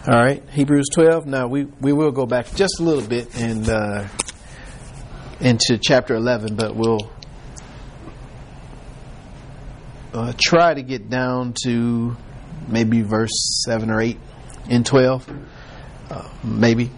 All right, Hebrews 12. Now we will go back just a little bit and into chapter 11, but we'll try to get down to maybe verse 7 or 8 in 12, maybe.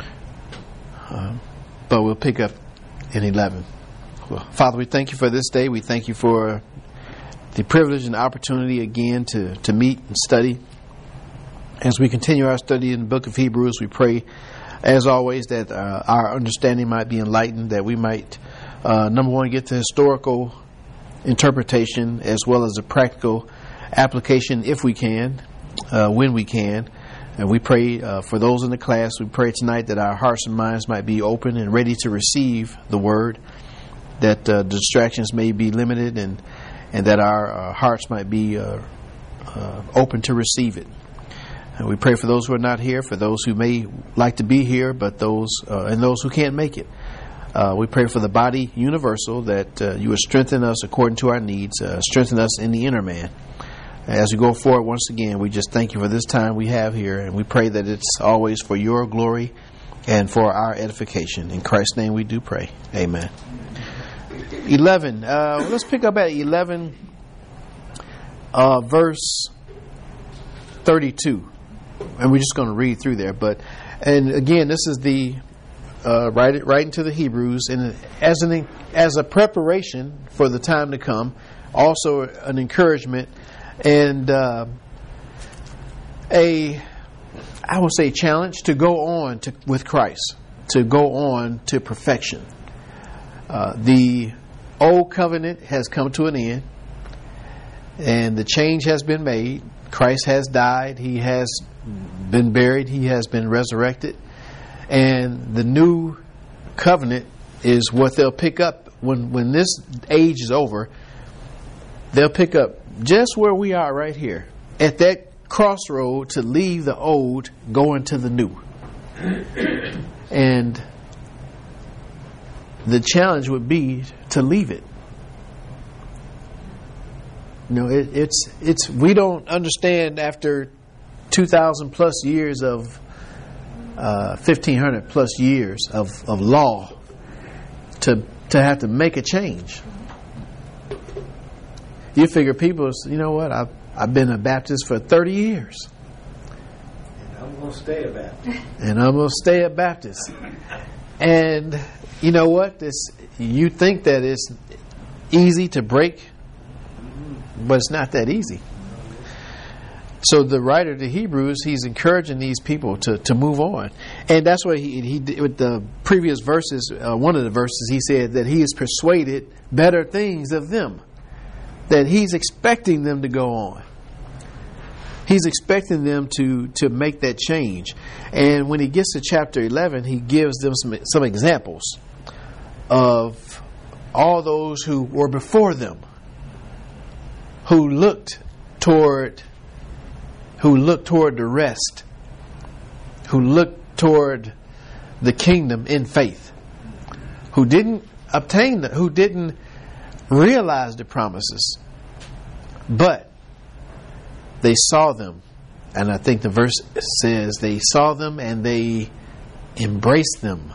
But we'll pick up in 11. Well, Father, we thank you for this day. We thank you for the privilege and opportunity again to meet and study. As we continue our study in the book of Hebrews, we pray, as always, that our understanding might be enlightened, that we might, number one, get the historical interpretation as well as the practical application, if we can, when we can. And we pray for those in the class. We pray tonight that our hearts and minds might be open and ready to receive the word, that distractions may be limited, and that our hearts might be open to receive it. And we pray for those who are not here, for those who may like to be here, but those who can't make it. We pray for the body universal, that you would strengthen us according to our needs, strengthen us in the inner man. As we go forward, once again, we just thank you for this time we have here, and we pray that it's always for your glory and for our edification. In Christ's name we do pray. Amen. 11. Let's pick up at 11, verse 32. And we're just going to read through there. And again, this is the right into the Hebrews, and as a preparation for the time to come, also an encouragement and I would say challenge to go on with Christ, to go on to perfection. The old covenant has come to an end, and the change has been made. Christ has died. He has been buried. He has been resurrected. And the new covenant is what they'll pick up when this age is over. They'll pick up just where we are right here, at that crossroad, to leave the old, go into the new. And the challenge would be to leave it. You know, it's we don't understand after 2,000 plus years of 1,500 plus years of law to have to make a change. You figure people, you know what, I've been a Baptist for 30 years. And I'm going to stay a Baptist. And I'm going to stay a Baptist. And you know what? You think that it's easy to break, but it's not that easy. So the writer of the Hebrews, he's encouraging these people to move on. And that's what he did with the previous verses. One of the verses, he said that he is persuaded better things of them. That he's expecting them to go on. He's expecting them to make that change. And when he gets to chapter 11, he gives them some examples of all those who were before them, who looked toward the rest, who looked toward the kingdom in faith, who didn't who didn't realize the promises, but they saw them. And I think the verse says they saw them and they embraced them.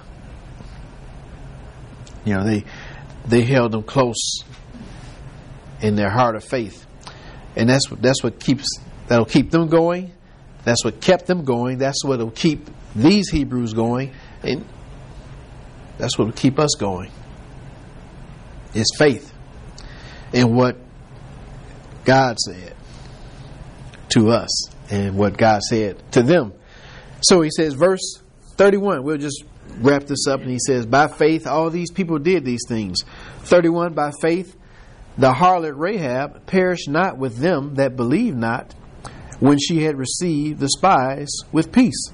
You know, they held them close in their heart of faith. And that'll keep them going. That's what kept them going. That's what will keep these Hebrews going. And that's what will keep us going. It's faith in what God said to us and what God said to them. So he says, verse 31, we'll just wrap this up, and he says, by faith all these people did these things. 31, by faith the harlot Rahab perished not with them that believed not, when she had received the spies with peace.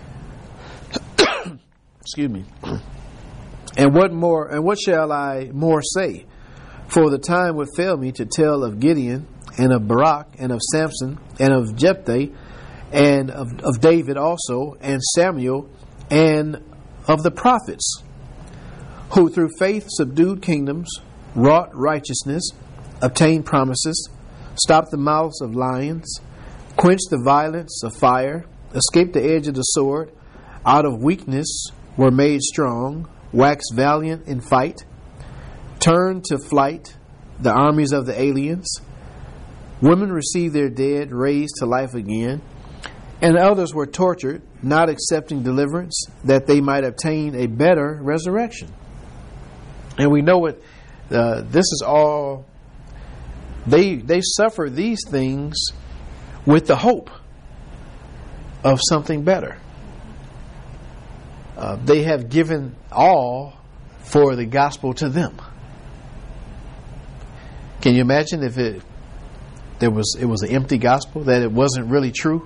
Excuse me. And what shall I more say? For the time would fail me to tell of Gideon, and of Barak, and of Samson, and of Jephthah, and of David also, and Samuel, and of the prophets, who through faith subdued kingdoms, wrought righteousness, obtained promises, stopped the mouths of lions, quenched the violence of fire, escaped the edge of the sword, out of weakness were made strong, waxed valiant in fight, turned to flight the armies of the aliens. Women received their dead raised to life again, and others were tortured, not accepting deliverance, that they might obtain a better resurrection. And we know what this is all. They suffer these things with the hope of something better. They have given all for the gospel to them. Can you imagine if it was an empty gospel, that it wasn't really true?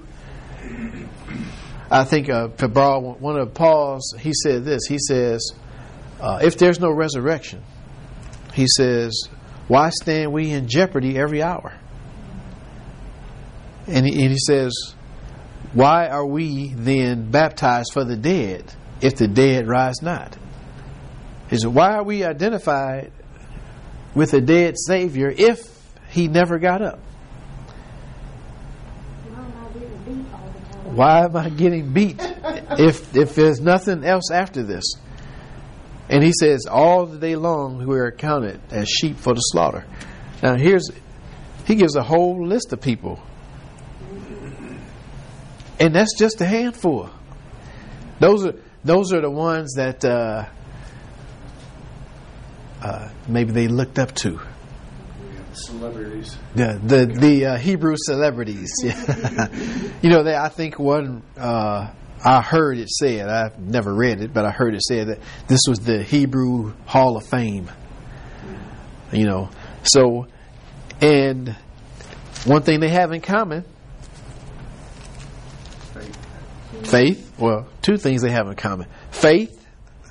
I think to borrow one of Paul's, he said this. He says, if there's no resurrection, he says, why stand we in jeopardy every hour? And he says, why are we then baptized for the dead if the dead rise not? He said, why are we identified with a dead Savior if he never got up? Why am I getting beat if there's nothing else after this? And he says, all the day long we are counted as sheep for the slaughter. Now he gives a whole list of people. And that's just a handful. Those are the ones that maybe they looked up to. Celebrities. The Hebrew celebrities. I think one. I heard it said. I've never read it, but I heard it said that this was the Hebrew Hall of Fame. So, and one thing they have in common. Faith. Well, two things they have in common. Faith.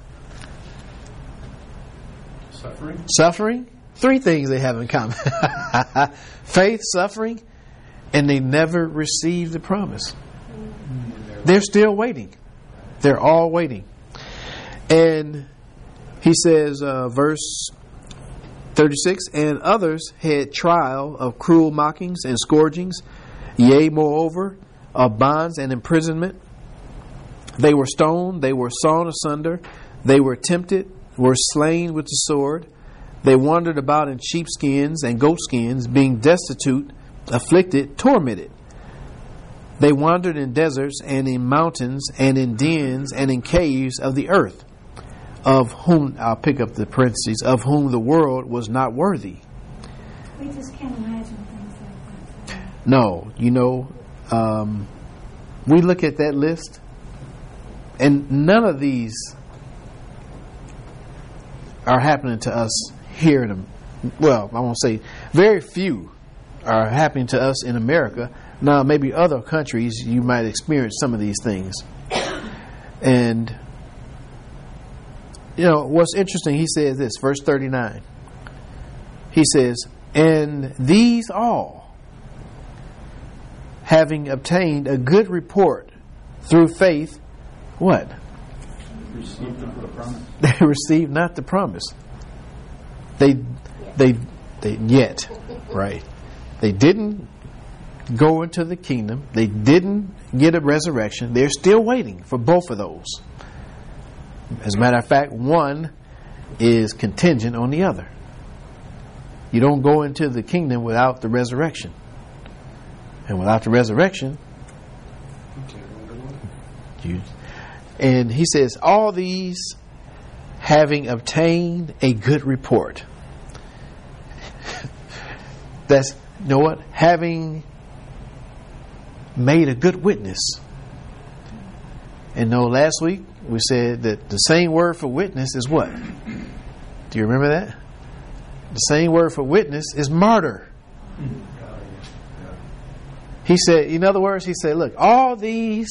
Suffering. Three things they have in common. Faith, suffering, and they never received the promise. They're still waiting. They're all waiting. And he says, verse 36, and others had trial of cruel mockings and scourgings, yea, moreover, of bonds and imprisonment. They were stoned, they were sawn asunder, they were tempted, were slain with the sword. They wandered about in sheepskins and goatskins, being destitute, afflicted, tormented. They wandered in deserts and in mountains and in dens and in caves of the earth, of whom, I'll pick up the parentheses, of whom the world was not worthy. We just can't imagine things like that. No, we look at that list, and none of these are happening to us here I won't say very few are happening to us in America. Now, maybe other countries you might experience some of these things. And what's interesting, he says this, verse 39. He says, and these all, having obtained a good report through faith, what? Received not the promise. They received not the promise. They yet, right? They didn't go into the kingdom. They didn't get a resurrection. They're still waiting for both of those. As a matter of fact, one is contingent on the other. You don't go into the kingdom without the resurrection. And without the resurrection, and he says, all these having obtained a good report. That's, having made a good witness. And last week we said that the same word for witness is what? Do you remember that? The same word for witness is martyr. He said, in other words, he said, look, all these,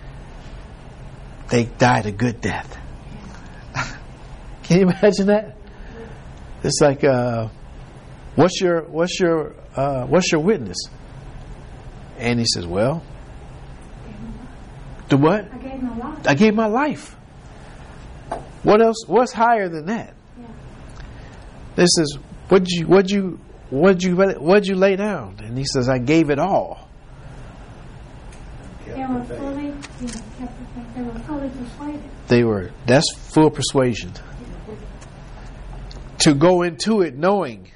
they died a good death. Can you imagine that? It's like, what's your witness? And he says, well, the what? I gave my life. What else? What's higher than that? Yeah. This is what'd you lay down? And he says, I gave it all. They were fully, kept the faith. They were fully persuaded. That's full persuasion. To go into it knowing.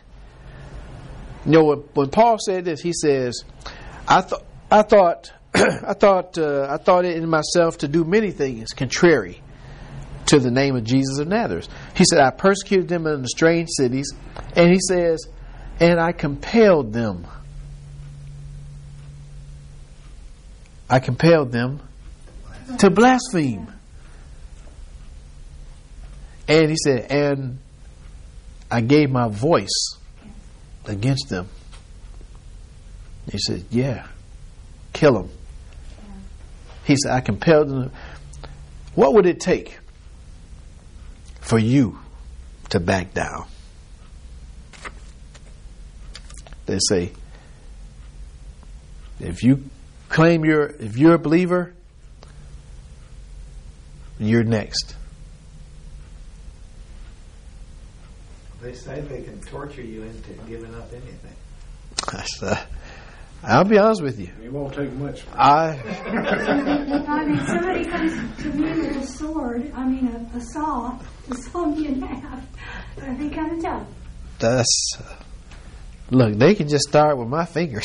When Paul said this, he says, I thought it in myself to do many things contrary to the name of Jesus of Nazareth. He said, I persecuted them in the strange cities. And he says, and I compelled them. I compelled them to blaspheme. And he said, and I gave my voice against them. He said, yeah, kill them. He said, I compelled them. What would it take for you to back down? They say, if you're a believer, you're next. They say they can torture you into giving up anything. I'll be honest with you. It won't take much. I mean, somebody comes to me with a sword, a saw, to saw me in half. I'd be kind of tough. Look, they can just start with my fingers.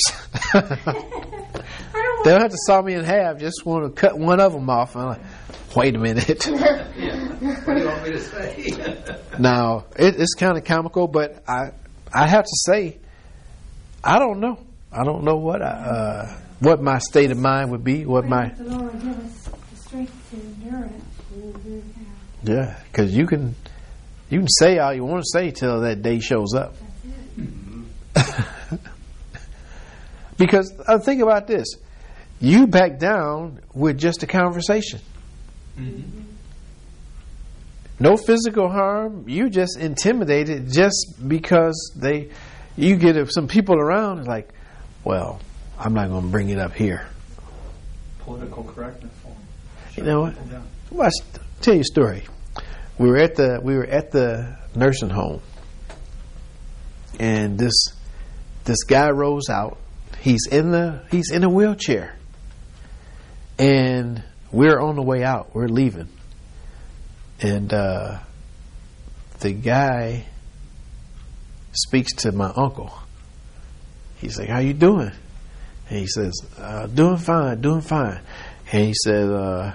They'll have to saw me in half. Just want to cut one of them off. I'm like, wait a minute. What do you want me to say? Now, it's kind of comical, but I have to say, I don't know. I don't know what my state of mind would be. What my the Lord give us the strength to endure it. Yeah, because you can say all you want to say till that day shows up. Because think about this: you back down with just a conversation. Mm-hmm. No physical harm. You just intimidated just because you get some people around like, well, I'm not going to bring it up here. Political correctness. You know what? Well, I'll tell you a story. We were at the nursing home, and this guy rolls out. He's in a wheelchair, and we're on the way out. We're leaving, and the guy speaks to my uncle. He's like, "How you doing?" And he says, "Doing fine, doing fine." And he said,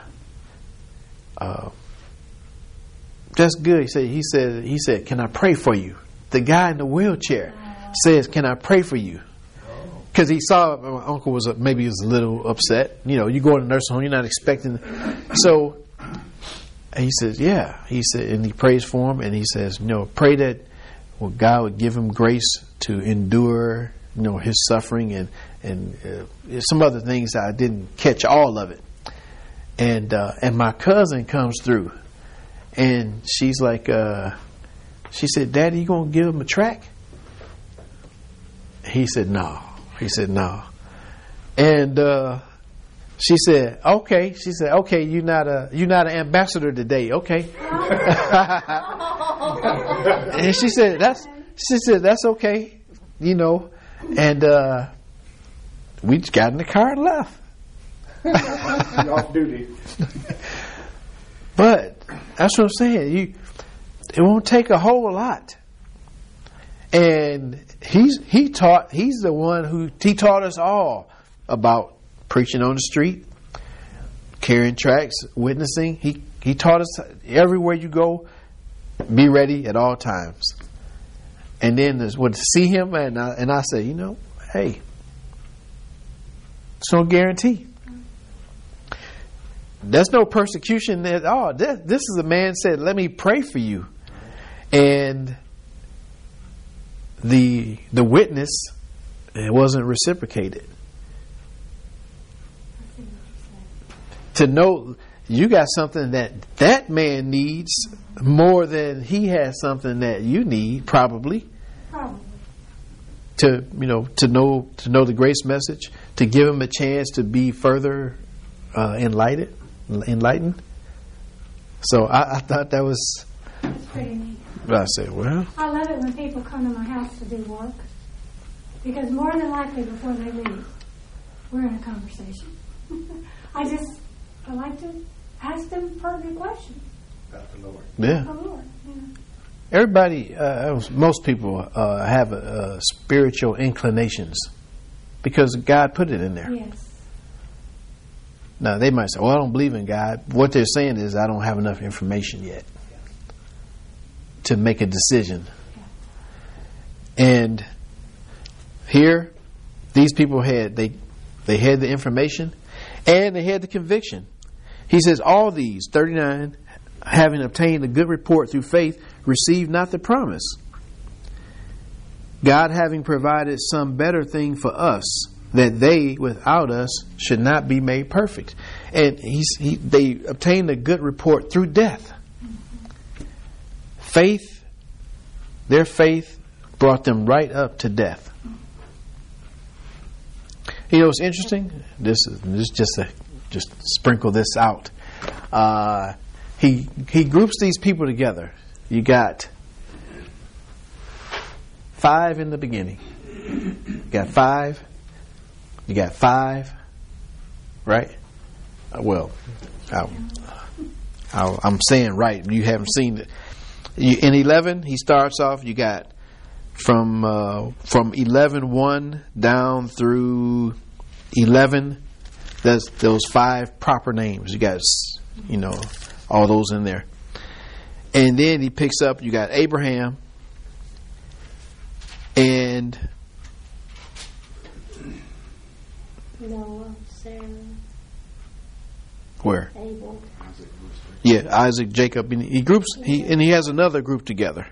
"That's good." He said, "Can I pray for you?" The guy in the wheelchair says, "Can I pray for you?" Because he saw my uncle was a little upset. You know, you go in a nursing home, you're not expecting. So he says, "Yeah." He said, and he prays for him, and he says, "Pray that God would give him grace to endure, his suffering and some other things I didn't catch all of it." And my cousin comes through, and she's like, she said, "Daddy, you gonna give him a track?" He said, "No." He said, "No." And she said, "Okay." She said, "Okay, you're not an ambassador today, okay?" And she said, "That's okay, And we just got in the car and left. Off duty. But that's what I'm saying. It won't take a whole lot. And he's the one who taught us all about preaching on the street, carrying tracts, witnessing. He taught us everywhere you go, be ready at all times. And then to see him, and I say, hey, it's no guarantee. There's no persecution at all. This is a man said, "Let me pray for you," and the witness, it wasn't reciprocated. To know you got something that man needs more than he has something that you need, probably. To know the grace message, to give him a chance to be further enlightened. So I thought that was. That's pretty neat. I said, well, I love it when people come to my house to do work, because more than likely before they leave, we're in a conversation. I like to ask them pertinent questions. About the Lord. Yeah. Oh, Lord. Yeah. Everybody, most people have spiritual inclinations because God put it in there. Yes. Now, they might say, well, I don't believe in God. What they're saying is, I don't have enough information yet to make a decision. And here, these people had, they had the information and they had the conviction. He says, all these, 39, having obtained a good report through faith, received not the promise. God having provided some better thing for us, that they without us should not be made perfect. And they obtained a good report through death. Faith, their faith brought them right up to death. You know what's interesting? This just sprinkle this out. He groups these people together. You got 5 in the beginning. You got 5. You got 5, right? Well, I'm saying right. You haven't seen it. In 11, he starts off. You got from 11:1 down through 11. That's those 5 proper names. You got, all those in there. And then he picks up. You got Abraham and Noah, Sarah, where? Abel. Yeah, Isaac, Jacob, and he has another group together.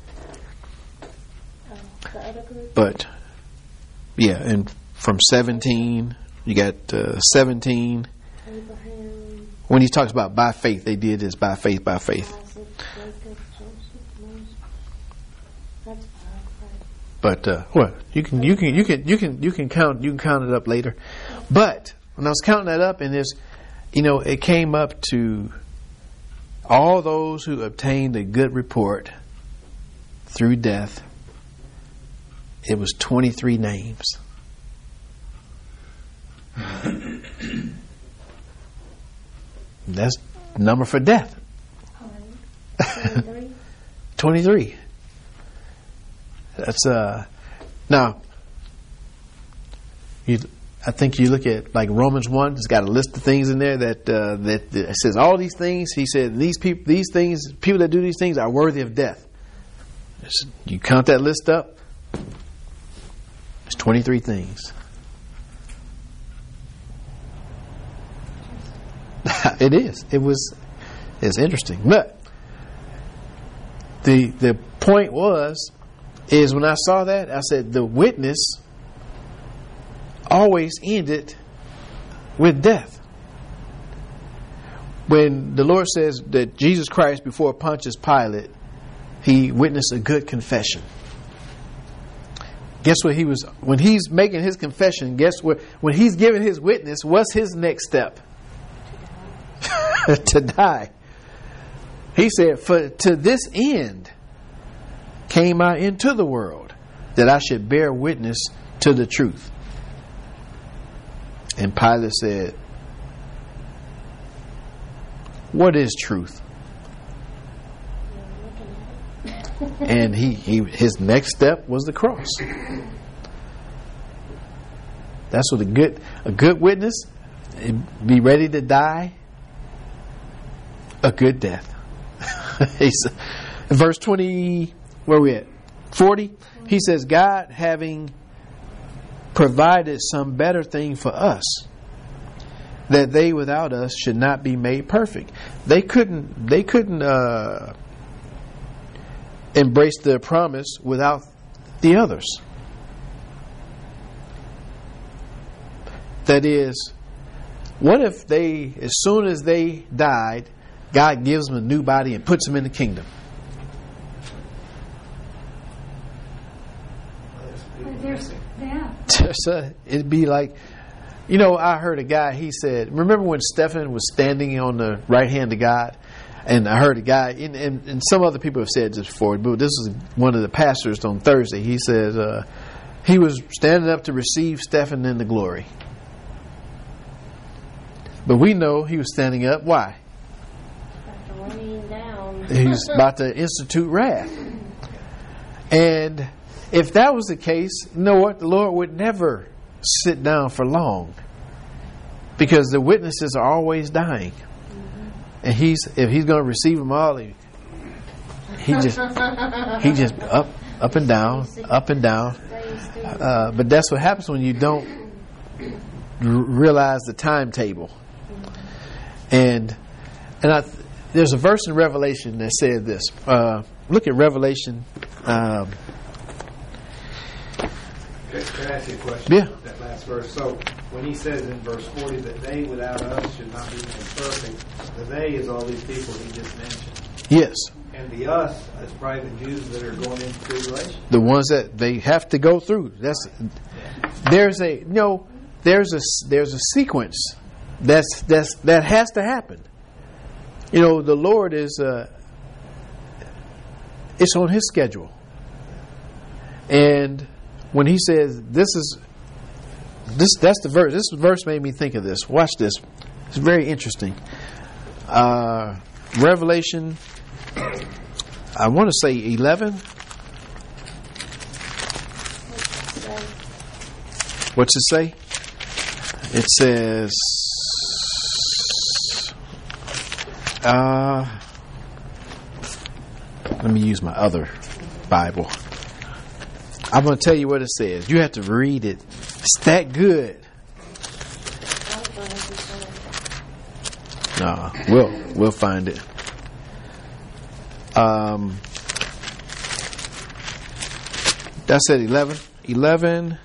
The other group. But yeah, and from 17, you got 17. Abraham, When he talks about by faith, they did this by faith, by faith. Isaac, Jacob, Joseph, Moses. That's 5, right? But well, you can count it up later. But when I was counting that up, and it came up to all those who obtained a good report through death. It was 23 names. That's the number for death. 23. 23. That's now. I think you look at like Romans 1. It's got a list of things in there that says all these things. He said these people that do these things are worthy of death. You count that list up. It's 23 things. It is. It's interesting. But the point is when I saw that, I said the witness always ended with death. When the Lord says that Jesus Christ, before Pontius Pilate, he witnessed a good confession. Guess what when he's making his confession, guess what? When he's giving his witness, what's his next step? To die. He said, "For to this end came I into the world, that I should bear witness to the truth." And Pilate said, "What is truth?" And his next step was the cross. That's what a good witness, be ready to die a good death. Verse 20, where are we at? 40. He says, God having provided some better thing for us, that they without us should not be made perfect. They couldn't embrace the promise without the others. That is, what if as soon as they died, God gives them a new body and puts them in the kingdom? So it'd be like, I heard a guy, he said, remember when Stephen was standing on the right hand of God? And I heard a guy, and some other people have said this before, but this is one of the pastors on Thursday. He says he was standing up to receive Stephen in the glory. But we know he was standing up. Why? After laying down. He was about to institute wrath. And if that was the case, you know what? The Lord would never sit down for long, because the witnesses are always dying. And if he's going to receive them all, he just up and down, up and down. But that's what happens when you don't realize the timetable. And there's a verse in Revelation that said this. Look at Revelation. Can I ask you a question? Yeah. That last verse. So when he says in verse 40 that they without us should not be made perfect, the they is all these people he just mentioned. Yes. And the us is probably the Jews that are going into tribulation. The ones that they have to go through. There's a sequence that has to happen. You know, the Lord is it's on His schedule. And when He says that's the verse. This verse made me think of this. Watch this. It's very interesting. Revelation, I want to say 11. What's it say? It says, let me use my other Bible. I'm going to tell you what it says. You have to read it. It's that good. No, we'll find it. That's at 11. 11.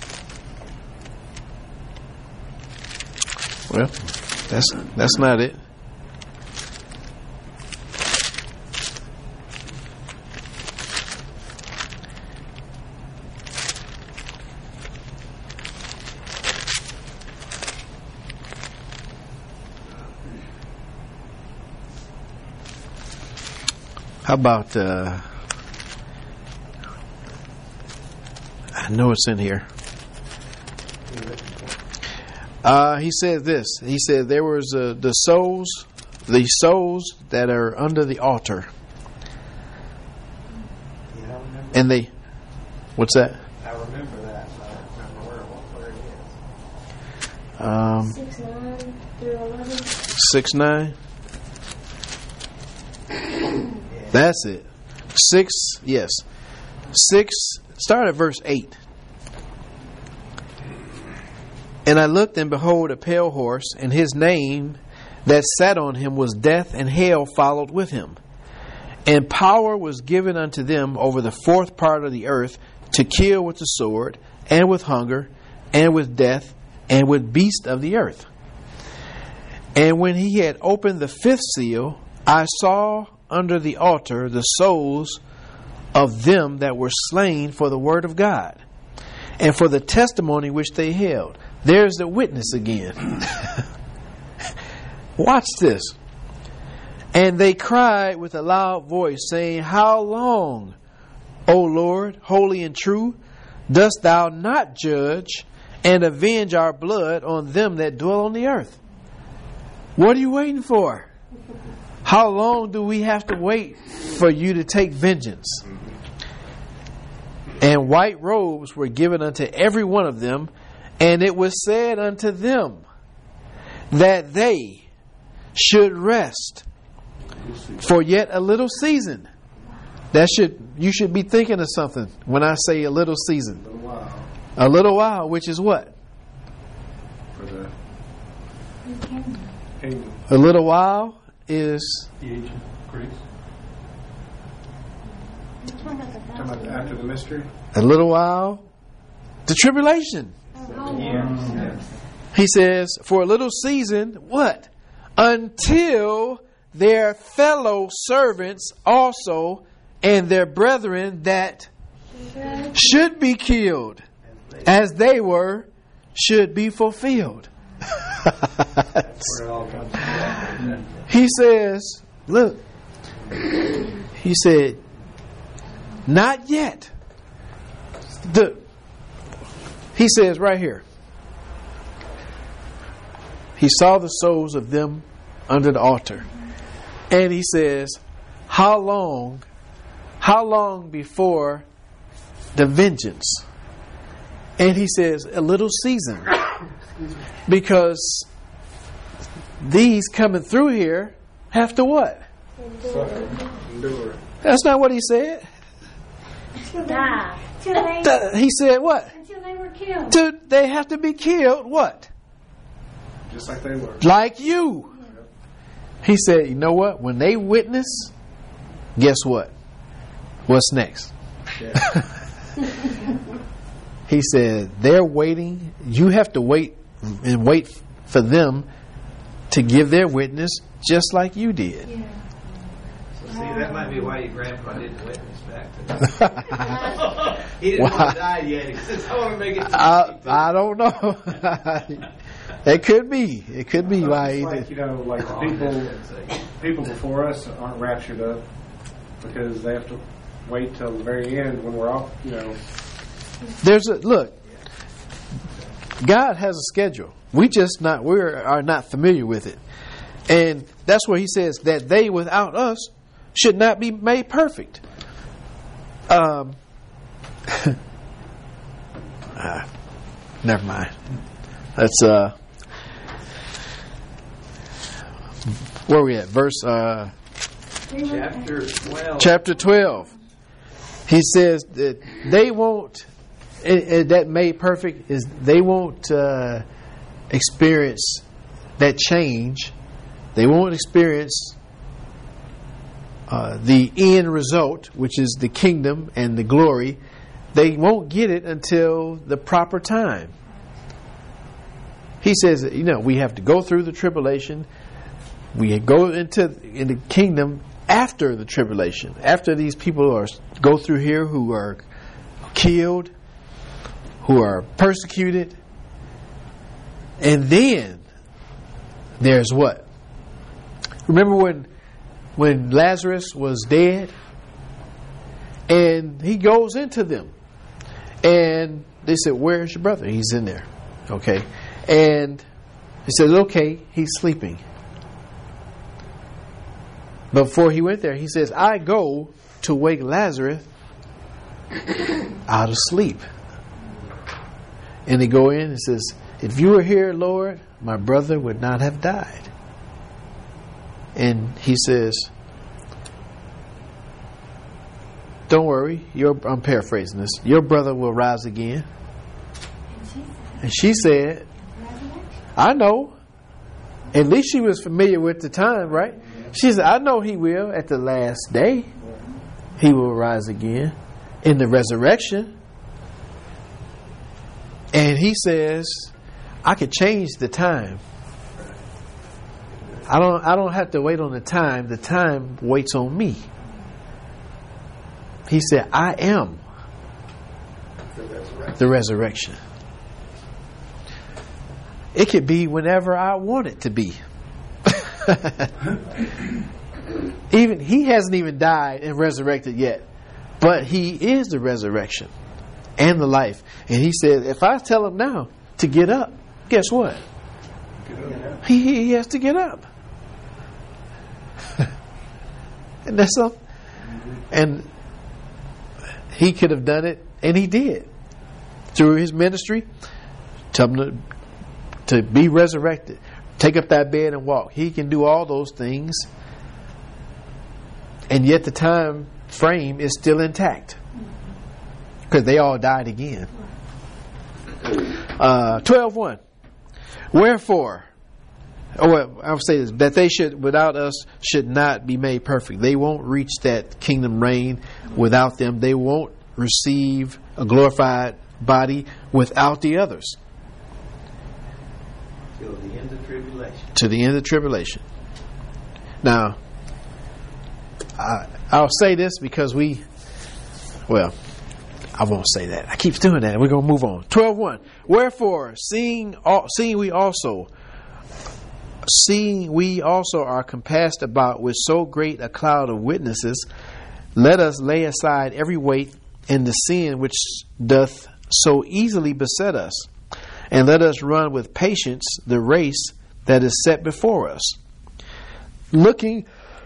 Well, that's not it. How about, I know it's in here. He said this. He said there was the souls that are under the altar. Yeah, I remember. And they, what's that? I remember that, but I don't remember where it is. 6:9 through 11. 6:9. That's it. 6. Yes. 6. Start at verse 8. And I looked, and behold, a pale horse, and his name that sat on him was Death, and hell followed with him. And power was given unto them over the fourth part of the earth to kill with the sword, and with hunger, and with death, and with beasts of the earth. And when he had opened the fifth seal, I saw under the altar the souls of them that were slain for the word of God, and for the testimony which they held. There's the witness again. Watch this. And they cried with a loud voice, saying, How long, O Lord, holy and true, dost thou not judge and avenge our blood on them that dwell on the earth? What are you waiting for? How long do we have to wait for you to take vengeance? And white robes were given unto every one of them, and it was said unto them that they should rest for yet a little season. You should be thinking of something when I say a little season. A little while. A little while, which is what? For the kingdom. A little while is The ancient Greeks. Talking about after the mystery? a little while. The tribulation. Yes. He says, for a little season, what? Until their fellow servants also and their brethren that should be killed as they were should be fulfilled. That's where it all comes together. He says, look, he said, not yet. He says right here, He saw the souls of them under the altar. And he says, how long before the vengeance? And he says, a little season. Because these coming through here have to what? Endure. That's not what he said. Die. He said what? Until they were killed. They have to be killed, what? Just like they were. Like you. He said, you know what? When they witness, guess what? What's next? He said, they're waiting. You have to wait and wait for them to give their witness just like you did. Yeah. So see, that might be why your grandpa didn't witness back to that. He didn't want to die yet. He says, I want to make it to I don't know. It could be. It could be why he It's like, did. you know, like the people before us aren't raptured up because they have to wait till the very end when we're all, you know. Look. God has a schedule. We are not familiar with it. And that's where he says that they without us should not be made perfect. Never mind. That's where are we at? Verse Chapter 12. chapter 12. He says that they won't. That made perfect is they won't experience that change. They won't experience the end result, which is the kingdom and the glory. They won't get it until the proper time. He says, you know, we have to go through the tribulation. We go into the kingdom after the tribulation. After these people go through here who are killed, who are persecuted, and then there's what? Remember when Lazarus was dead, and he goes into them, and they said, "Where's your brother?" He's in there, okay, and he says, "Okay, he's sleeping." But before he went there, he says, "I go to wake Lazarus out of sleep." And they go in and says, "If you were here, Lord, my brother would not have died." And he says, "Don't worry, I'm paraphrasing this. Your brother will rise again." And she said, "I know." At least she was familiar with the time, right? She said, "I know he will at the last day. He will rise again in the resurrection." And he says, "I could change the time. I don't have to wait on the time. The time waits on me." He said, "I am the resurrection." It could be whenever I want it to be. Even he hasn't even died and resurrected yet, but he is the resurrection and the life. And he said, if I tell him now to get up, guess what? He has to get up. And that's something. And he could have done it, and he did through his ministry. Tell him to be resurrected, take up that bed and walk. He can do all those things, and yet the time frame is still intact because they all died again. 12:1. Wherefore, I would say this, that they should, without us, should not be made perfect. They won't reach that kingdom reign without them. They won't receive a glorified body without the others. Till the end of tribulation. To the end of tribulation. Now, I'll say this because I won't say that. I keep doing that. We're going to move on. 12:1. Wherefore, seeing we also are compassed about with so great a cloud of witnesses, let us lay aside every weight and the sin which doth so easily beset us, and let us run with patience the race that is set before us. Looking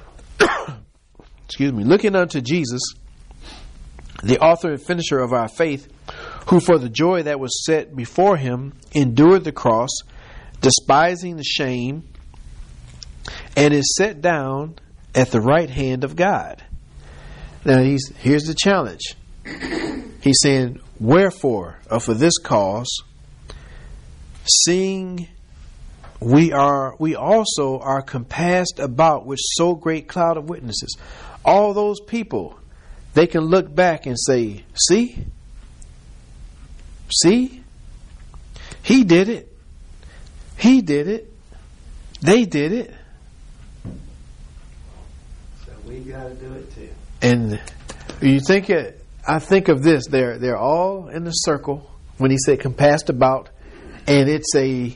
unto Jesus, the author and finisher of our faith, who for the joy that was set before him endured the cross, despising the shame, and is set down at the right hand of God. Now here's the challenge. He's saying, wherefore, or for this cause, seeing we also are compassed about with so great cloud of witnesses. All those people, they can look back and say, see, he did it. He did it. They did it. So we got to do it too. And you think it, I think of this. They're all in a circle when he said compassed about, and it's a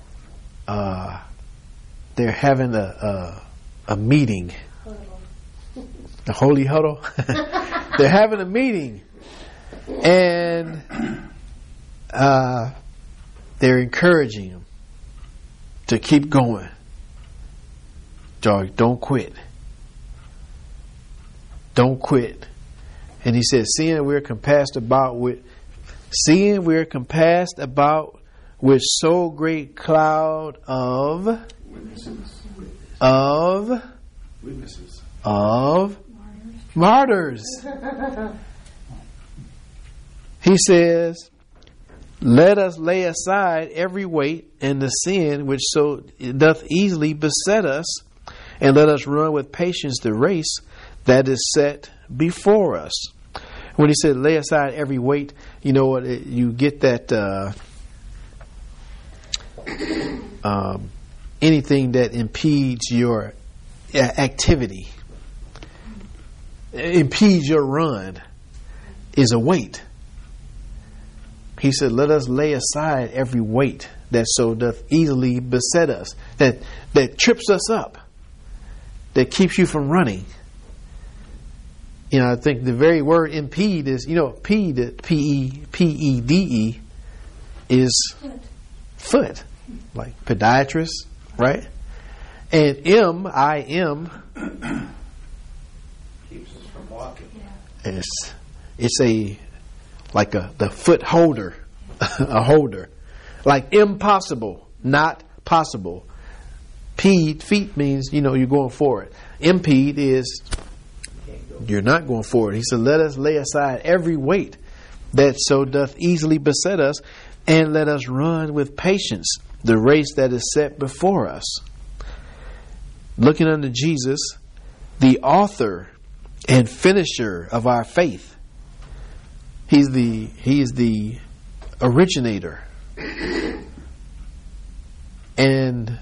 they're having a meeting, the holy huddle. They're having a meeting, and they're encouraging him to keep going. George, don't quit. Don't quit. And he says, seeing we're compassed about with so great cloud of Witnesses. Martyrs. He says, let us lay aside every weight and the sin which so doth easily beset us, and let us run with patience the race that is set before us. When he said lay aside every weight, you know what, you get that anything that impedes your activity, impedes your run, is a weight. He said, let us lay aside every weight that so doth easily beset us, that trips us up, that keeps you from running. You know, I think the very word impede is, you know, P-E-D-E is foot, like podiatrist, right? And M-I-M Keeps us from walking. it's the foot holder, a holder, like impossible, not possible. Feet means, you know, you're going forward. Impede is you're not going forward. He said, let us lay aside every weight that so doth easily beset us, and let us run with patience the race that is set before us. Looking unto Jesus, the author and finisher of our faith. He is the originator and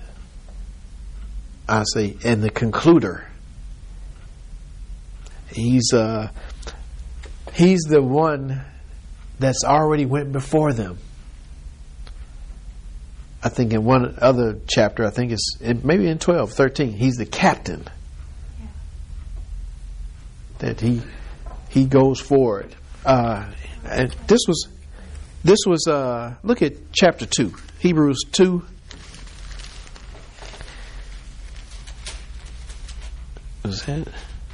the concluder. He's the one that's already went before them. I think in one other chapter, I think it's maybe in 12:13, he's the captain. That he goes forward. And this was look at chapter 2, Hebrews 2. Was that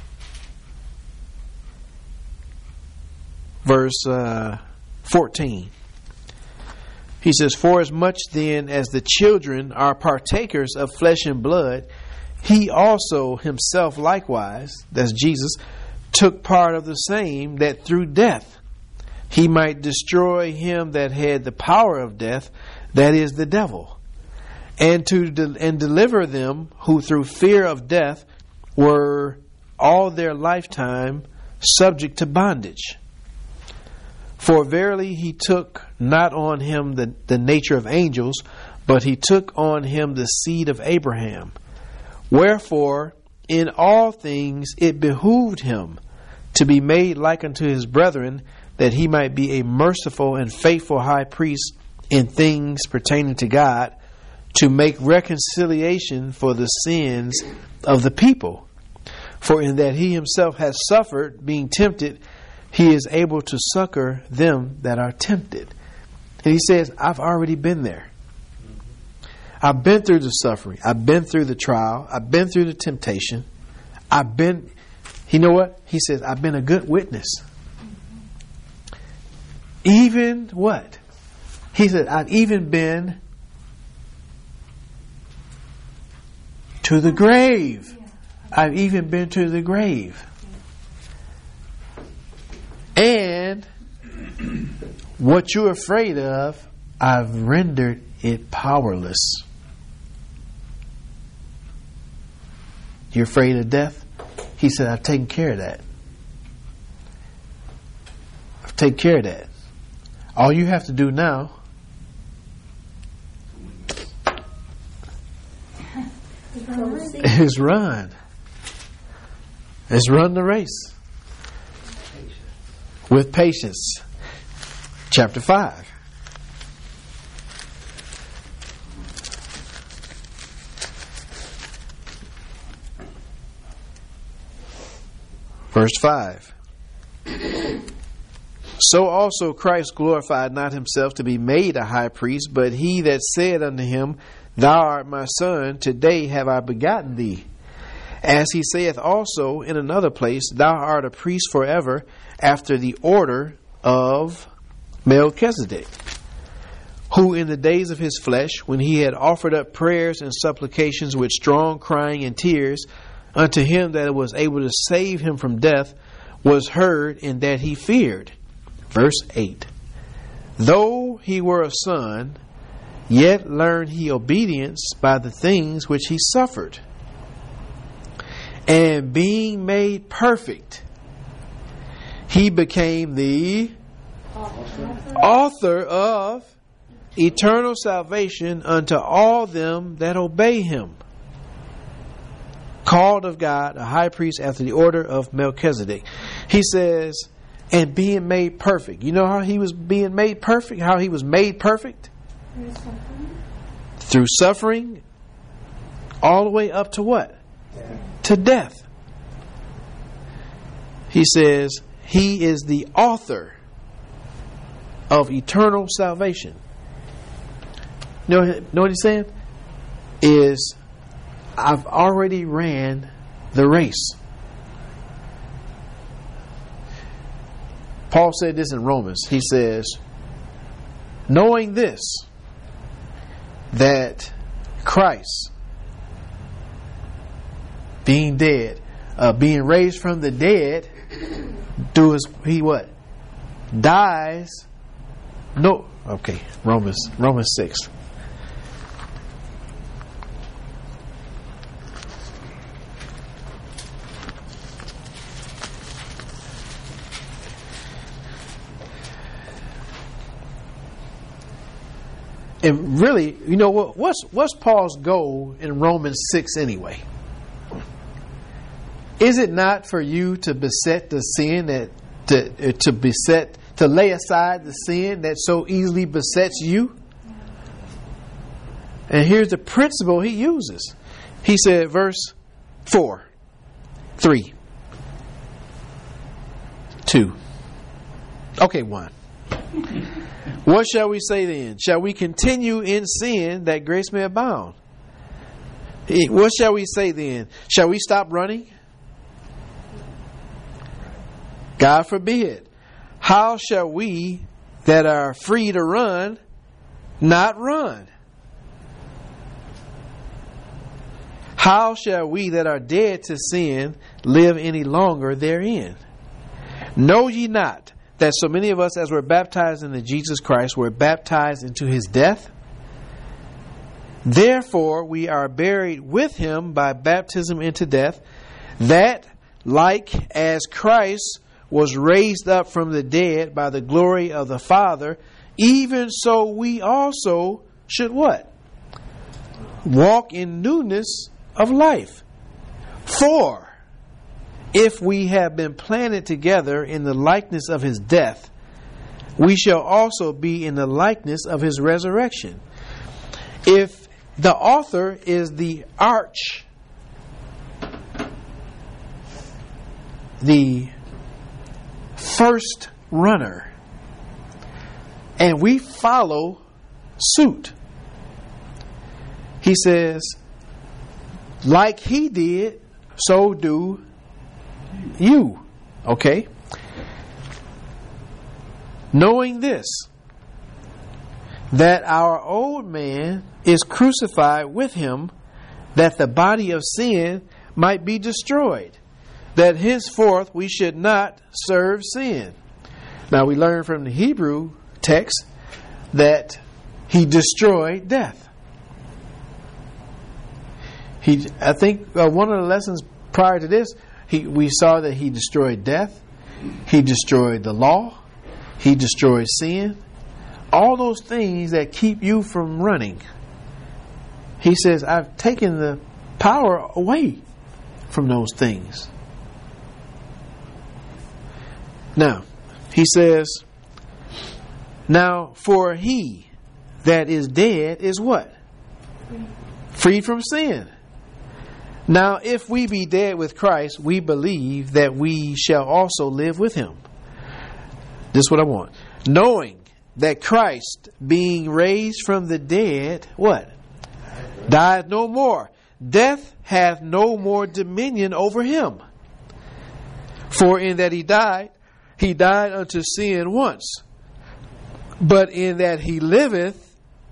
verse 14? He says, for as much then as the children are partakers of flesh and blood, he also himself likewise, that's Jesus, took part of the same, that through death he might destroy him that had the power of death, that is the devil, and deliver them who through fear of death were all their lifetime subject to bondage. For verily he took not on him the nature of angels, but he took on him the seed of Abraham. Wherefore in all things it behooved him to be made like unto his brethren, that he might be a merciful and faithful high priest in things pertaining to God, to make reconciliation for the sins of the people. For in that he himself has suffered, being tempted, he is able to succor them that are tempted. And he says, I've already been there. I've been through the suffering. I've been through the trial. I've been through the temptation. You know what? He says, I've been a good witness. Even what? He said, I've even been to the grave. I've even been to the grave. And what you're afraid of, I've rendered it powerless. You're afraid of death? He said, I've taken care of that. I've taken care of that. All you have to do now is run. Is run the race. With patience. Chapter 5. Verse 5. So also Christ glorified not himself to be made a high priest, but he that said unto him, Thou art my son, today have I begotten thee. As he saith also in another place, Thou art a priest forever, after the order of Melchizedek, who in the days of his flesh, when he had offered up prayers and supplications with strong crying and tears unto him that was able to save him from death, was heard in that he feared. Verse 8. Though he were a son, yet learned he obedience by the things which he suffered. And being made perfect, he became the author of eternal salvation unto all them that obey him. Called of God, a high priest after the order of Melchizedek. He says, and being made perfect. You know how he was being made perfect? How he was made perfect? Through suffering. All the way up to what? To death. He says, he is the author of eternal salvation. You know what he's saying? Is I've already ran the race. Paul said this in Romans. He says, knowing this, that Christ, being dead, being raised from the dead, he what? Dies. No. Okay. Romans 6. And really, you know what? What's Paul's goal in Romans 6 anyway? Is it not for you to beset the sin to lay aside the sin that so easily besets you? And here's the principle he uses. He said, verse 4, 3, 2. Okay, 1. What shall we say then? Shall we continue in sin that grace may abound? What shall we say then? Shall we stop running? God forbid. How shall we that are free to run not run? How shall we that are dead to sin live any longer therein? Know ye not that so many of us as were baptized into Jesus Christ were baptized into his death? Therefore we are buried with him by baptism into death, that like as Christ was raised up from the dead by the glory of the Father, even so we also should what? Walk in newness of life. For if we have been planted together in the likeness of his death, we shall also be in the likeness of his resurrection. If the author is the arch, the first runner, and we follow suit, He says, like he did, so do you. Okay? Knowing this, that our old man is crucified with him, that the body of sin might be destroyed, that henceforth we should not serve sin. Now we learn from the Hebrew text that he destroyed death. I think one of the lessons prior to this, we saw that he destroyed death, he destroyed the law, he destroyed sin, all those things that keep you from running. He says, I've taken the power away from those things. Now, he says, now for he that is dead is what? Freed from sin. Now, if we be dead with Christ, we believe that we shall also live with him. This is what I want. Knowing that Christ, being raised from the dead, what? Died no more. Death hath no more dominion over him. For in that he died unto sin once. But in that he liveth,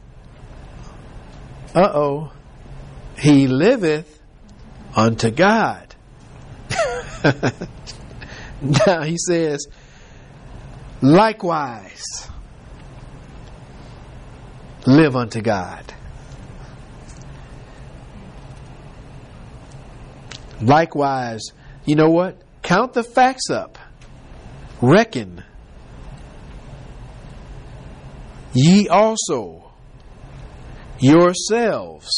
he liveth unto God. Now he says, likewise, live unto God. Likewise, you know what? Count the facts up. Reckon. Ye also yourselves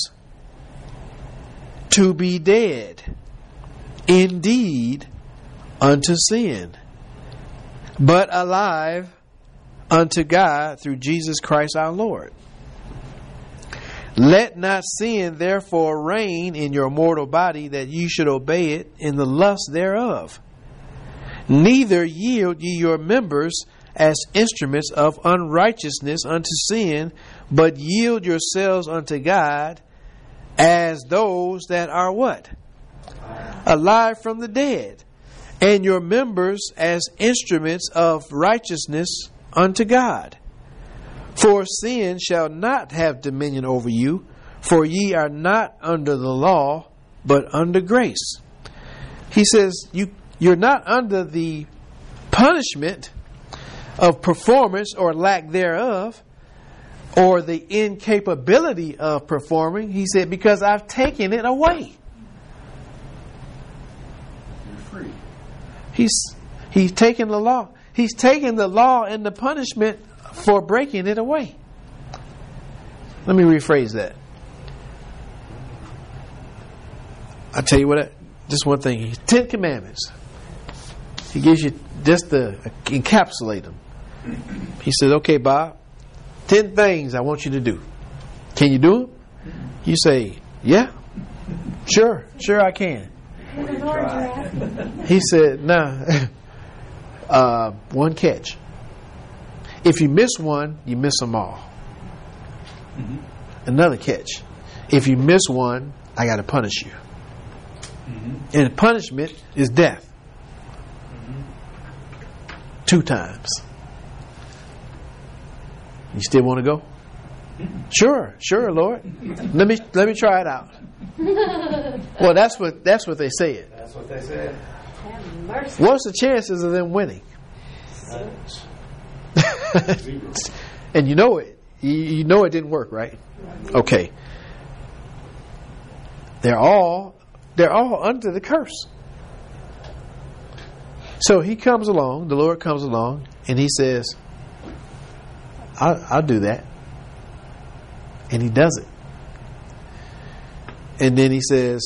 to be dead indeed unto sin, but alive unto God through Jesus Christ our Lord. Let not sin therefore reign in your mortal body, that ye should obey it in the lust thereof. Neither yield ye your members as instruments of unrighteousness unto sin, but yield yourselves unto God as those that are what? Alive from the dead, and your members as instruments of righteousness unto God. For sin shall not have dominion over you, for ye are not under the law, but under grace. He says you're not under the punishment of performance or lack thereof, or the incapability of performing. He said, because I've taken it away. You're free. He's taken the law. He's taken the law and the punishment for breaking it away. Let me rephrase that. I'll tell you what, just one thing. 10 Commandments. He gives you just to encapsulate them. He says, okay, Bob, 10 things I want you to do. Can you do them? You say, yeah, sure I can. He said, no, one catch. If you miss one, you miss them all. Another catch. If you miss one, I got to punish you. And punishment is death. 2 times. You still want to go? Sure, Lord. Let me try it out. Well, that's what they said. That's what they said. Have mercy. What's the chances of them winning? And you know it. You know it didn't work, right? Okay. They're all under the curse. So he comes along, the Lord comes along, and he says, I'll do that. And he does it. And then he says,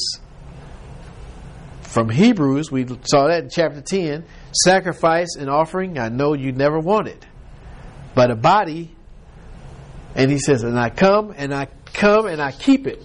from Hebrews, we saw that in chapter 10, sacrifice and offering I know you never wanted, but a body. And he says, and I come and I keep it.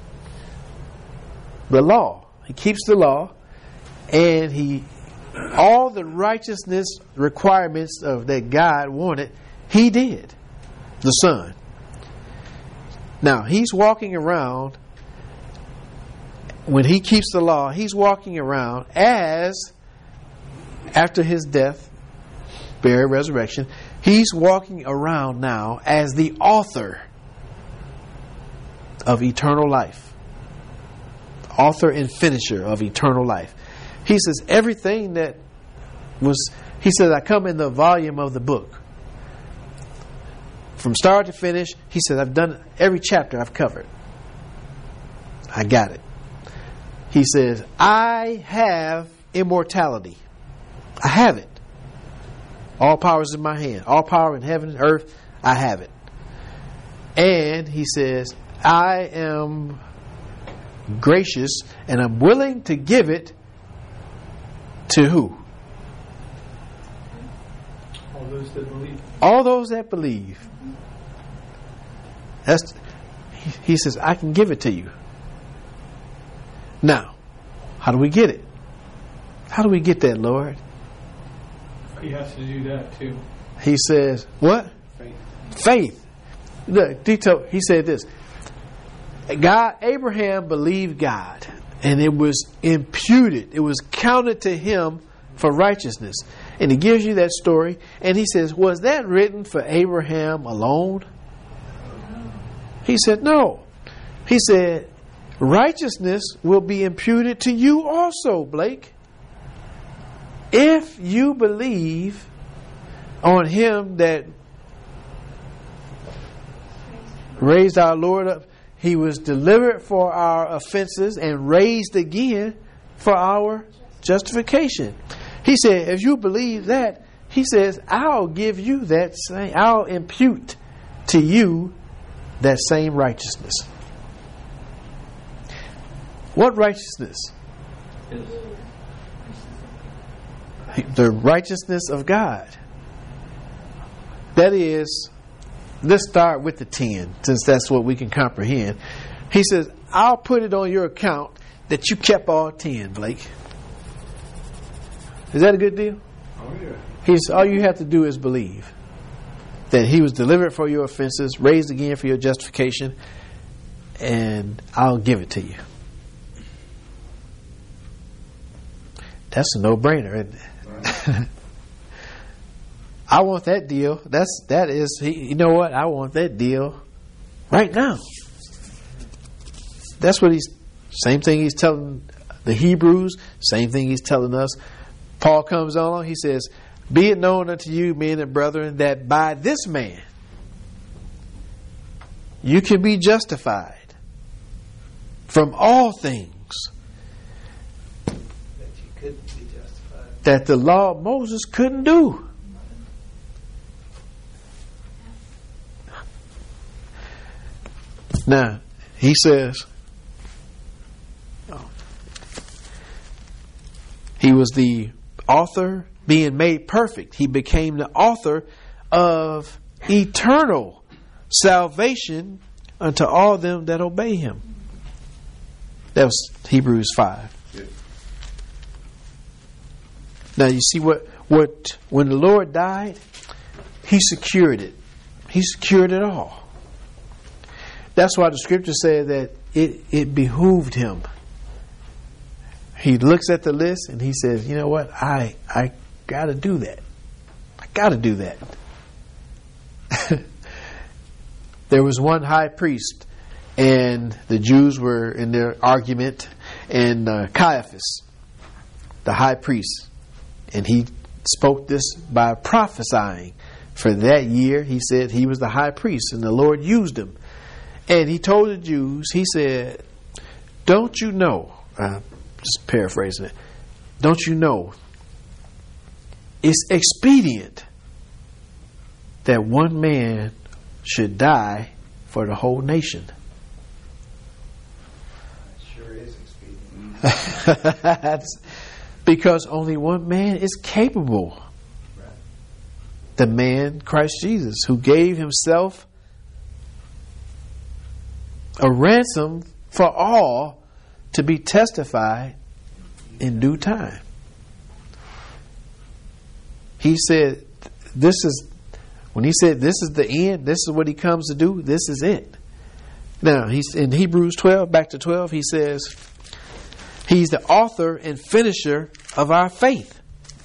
The law. He keeps the law, and all the righteousness requirements of that God wanted, he did. The Son. Now, he's walking around, when he keeps the law, he's walking around as, after his death, burial, resurrection, he's walking around now as the author of eternal life. Author and finisher of eternal life. He says everything that was, he says, I come in the volume of the book. From start to finish, he said, I've done every chapter I've covered. I got it. He says, I have immortality. I have it. All power is in my hand. All power in heaven and earth, I have it. And he says, I am gracious and I'm willing to give it to who? All those that believe. All those that believe. He says, I can give it to you. Now, how do we get it? How do we get that, Lord? He has to do that too. He says, what? Faith. Look, he said this. Abraham believed God, and it was imputed. It was counted to him for righteousness. And he gives you that story, and he says, was that written for Abraham alone? He said, no. He said, righteousness will be imputed to you also, Blake. If you believe on him that raised our Lord up, he was delivered for our offenses and raised again for our justification. He said, if you believe that, he says, I'll give you that same, I'll impute to you that same righteousness. What righteousness? The righteousness of God. That is, let's start with the 10, since that's what we can comprehend. He says, I'll put it on your account that you kept all 10, Blake. Is that a good deal? Oh, yeah. He's, all you have to do is believe that he was delivered for your offenses, raised again for your justification, and I'll give it to you. That's a no-brainer, isn't it? Right. I want that deal. That is, you know what? I want that deal right now. That's what same thing he's telling the Hebrews, same thing he's telling us. Paul comes on, he says, be it known unto you, men and brethren, that by this man you can be justified from all things That you couldn't be justified. that the law of Moses couldn't do. Now, he says, he was the author being made perfect. He became the author of eternal salvation unto all them that obey him. That was Hebrews 5. Yeah. Now you see what when the Lord died, he secured it. He secured it all. That's why the scripture said that it behooved him. He looks at the list and he says, you know what? I got to do that. I got to do that. There was one high priest, and the Jews were in their argument, and Caiaphas, the high priest, and he spoke this by prophesying. For that year, he said he was the high priest, and the Lord used him. And he told the Jews, he said, don't you know, just paraphrasing it, don't you know, it's expedient that one man should die for the whole nation. It sure is expedient. Because only one man is capable. Right. The man, Christ Jesus, who gave himself a ransom for all to be testified in due time. He said, when he said this is the end, this is what he comes to do, this is it. Now, he's in Hebrews 12, back to 12, he says, He's the author and finisher of our faith.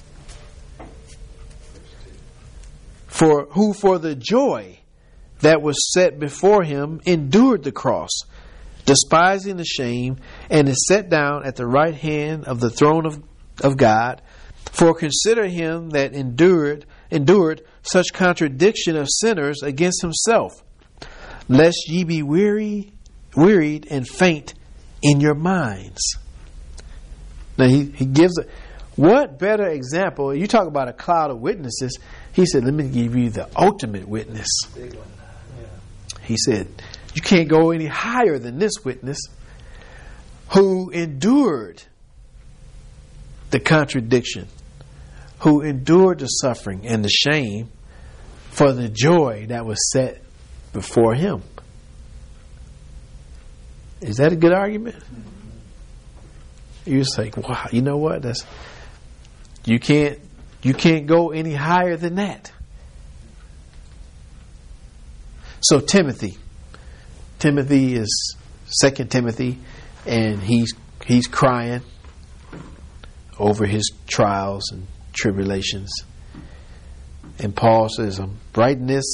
For the joy that was set before him endured the cross, despising the shame, and is set down at the right hand of the throne of God. For consider him that endured such contradiction of sinners against himself, lest ye be wearied and faint in your minds. Now he gives what better example? You talk about a cloud of witnesses. He said, let me give you the ultimate witness. Big one. Yeah. He said, you can't go any higher than this witness who endured the contradiction, who endured the suffering and the shame for the joy that was set before him. Is that a good argument? You're just like, wow, you know what? You can't go any higher than that. So Timothy is 2 Timothy, and he's crying over his trials and tribulations. And Paul says, I'm writing this,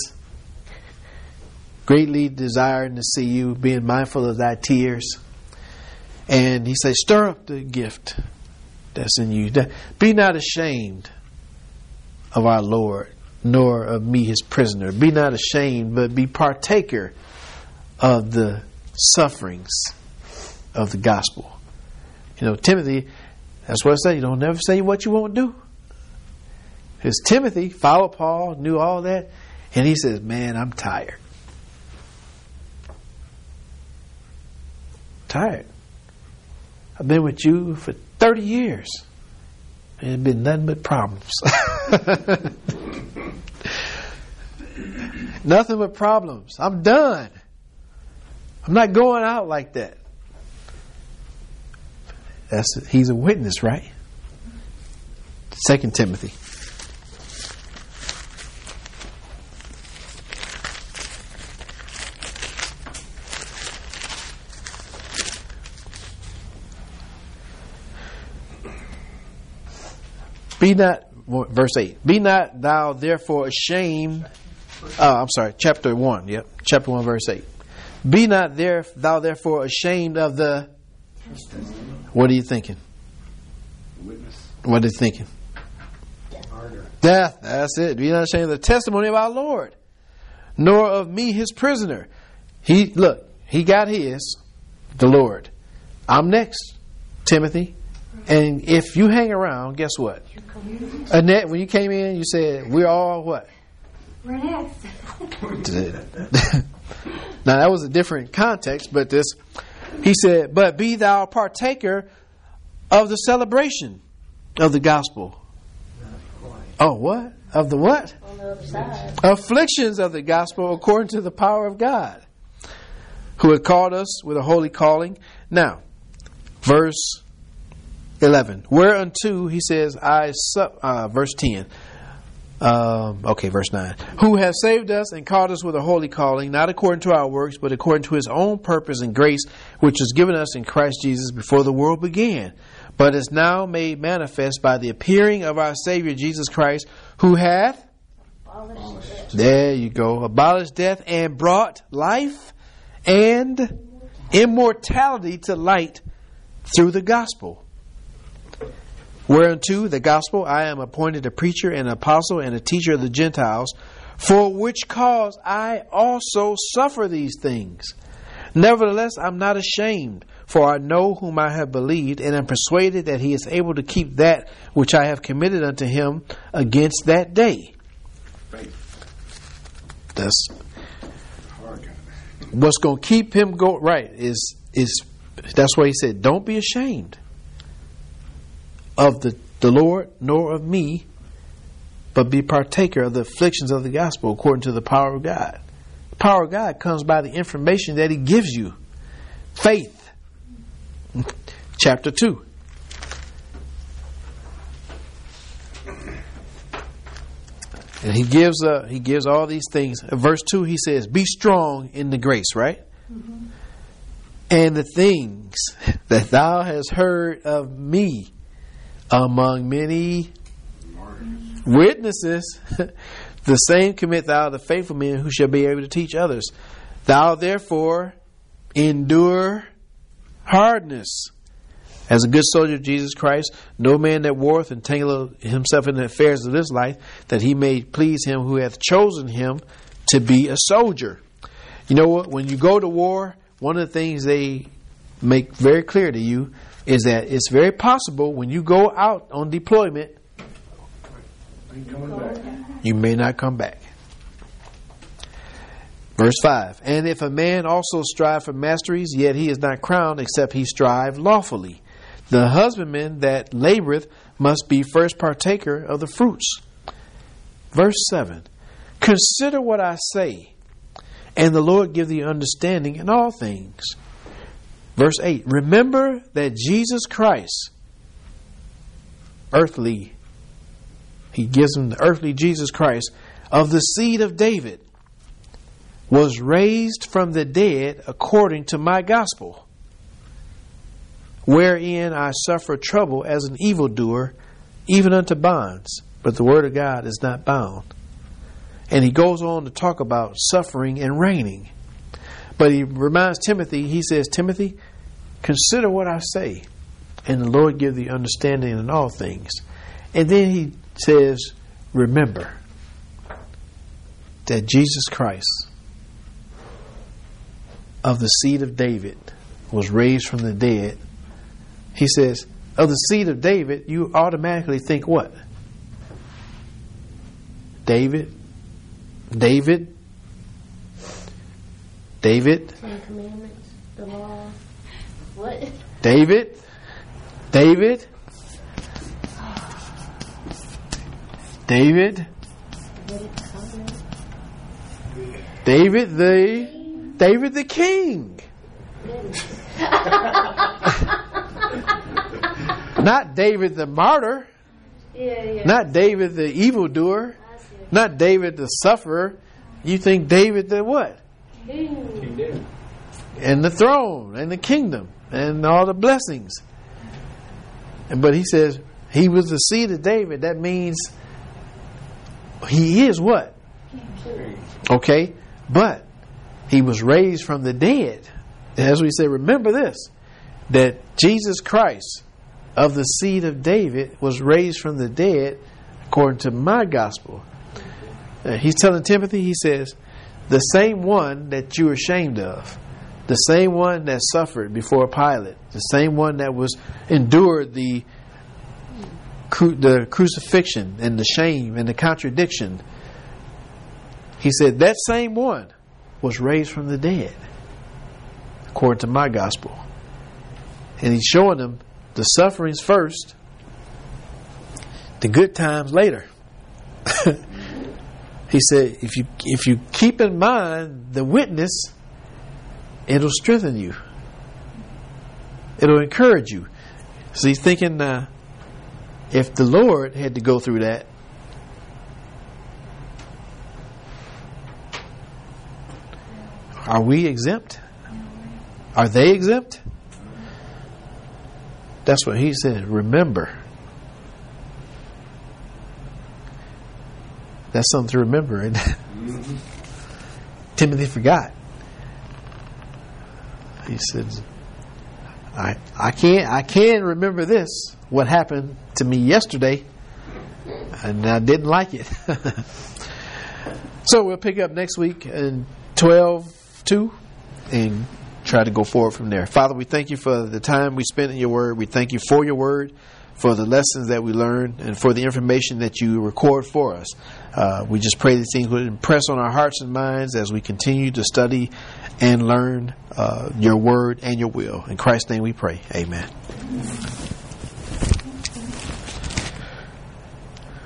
greatly desiring to see you, being mindful of thy tears. And he says, stir up the gift that's in you. Be not ashamed of our Lord, nor of me his prisoner. Be not ashamed, but be partaker of the sufferings of the gospel. You know, Timothy, that's what I say, you don't never say what you won't do. Because Timothy followed Paul, knew all that, and he says, man, I'm tired. Tired. I've been with you for 30 years. And it's been nothing but problems. Nothing but problems. I'm done. I'm not going out like that. He's a witness, right? 2 Timothy. Be not, verse 8, be not thou therefore ashamed. I'm sorry, chapter 1, yep. Chapter 1, verse 8. Be not thou therefore ashamed of the... What are you thinking? Witness. What are you thinking? Murder. Death, that's it. Be not ashamed of the testimony of our Lord, nor of me his prisoner. He got his, the Lord. I'm next, Timothy. And if you hang around, guess what? Annette, when you came in, you said, we're all what? We're next. Now, that was a different context, but he said, but be thou partaker of the celebration of the gospel. Oh, what? Of the what? On the other side. Afflictions of the gospel according to the power of God, who had called us with a holy calling. Now, verse 11. Whereunto, he says, verse 10. Verse 9. Who has saved us and called us with a holy calling, not according to our works, but according to his own purpose and grace, which was given us in Christ Jesus before the world began, but is now made manifest by the appearing of our Savior Jesus Christ, who hath, there you go, abolished death and brought life and immortality to light through the gospel. Whereunto the gospel I am appointed a preacher and an apostle and a teacher of the Gentiles, for which cause I also suffer these things. Nevertheless, I'm not ashamed, for I know whom I have believed, and am persuaded that he is able to keep that which I have committed unto him against that day. That's what's going to keep him going right. Is that's why he said, "Don't be ashamed of the Lord, nor of me, but be partaker of the afflictions of the gospel according to the power of God." The power of God comes by the information that he gives you. Faith. Chapter 2. And he gives all these things. Verse 2, he says, be strong in the grace, right? And the things that thou hast heard of me among many witnesses, the same commit thou to faithful men who shall be able to teach others. Thou therefore endure hardness. As a good soldier of Jesus Christ, no man that warreth entangleth himself in the affairs of this life, that he may please him who hath chosen him to be a soldier. You know what? When you go to war, one of the things they make very clear to you is that it's very possible when you go out on deployment, you may not come back. Verse 5. And if a man also strive for masteries, yet he is not crowned, except he strive lawfully. The husbandman that laboreth must be first partaker of the fruits. Verse 7. Consider what I say, and the Lord give thee understanding in all things. Verse 8. Remember that Jesus Christ, earthly, he gives him the earthly Jesus Christ, of the seed of David, was raised from the dead according to my gospel, wherein I suffer trouble as an evildoer, even unto bonds. But the word of God is not bound. And he goes on to talk about suffering and reigning. But he reminds Timothy, he says, Timothy, consider what I say, and the Lord give thee understanding in all things. And then he says, remember that Jesus Christ, of the seed of David, was raised from the dead. He says, of the seed of David, you automatically think what? David. Ten Commandments, the law. What? David. David the king. Not David the martyr. Yeah. Not David the evildoer. Not David the sufferer. You think David the what? King David. And the throne and the kingdom and all the blessings. But he says he was the seed of David. That means he is what? Okay, but he was raised from the dead. As we say, remember this, that Jesus Christ, of the seed of David, was raised from the dead according to my gospel. He's telling Timothy, he says, the same one that you were ashamed of, the same one that suffered before Pilate, the same one that was endured the crucifixion and the shame and the contradiction. He said that same one was raised from the dead according to my gospel. And he's showing them the sufferings first, the good times later. He said, if you keep in mind the witness, it'll strengthen you. It'll encourage you. So he's thinking, if the Lord had to go through that, are we exempt? Are they exempt? That's what he said. Remember. That's something to remember. And Timothy forgot. He said, I can't remember this, what happened to me yesterday, and I didn't like it. So we'll pick up next week in 12:2 and try to go forward from there. Father, we thank you for the time we spent in your word. We thank you for your word, for the lessons that we learned, and for the information that you record for us. We just pray these things would impress on our hearts and minds as we continue to study and learn your word and your will. In Christ's name we pray. Amen.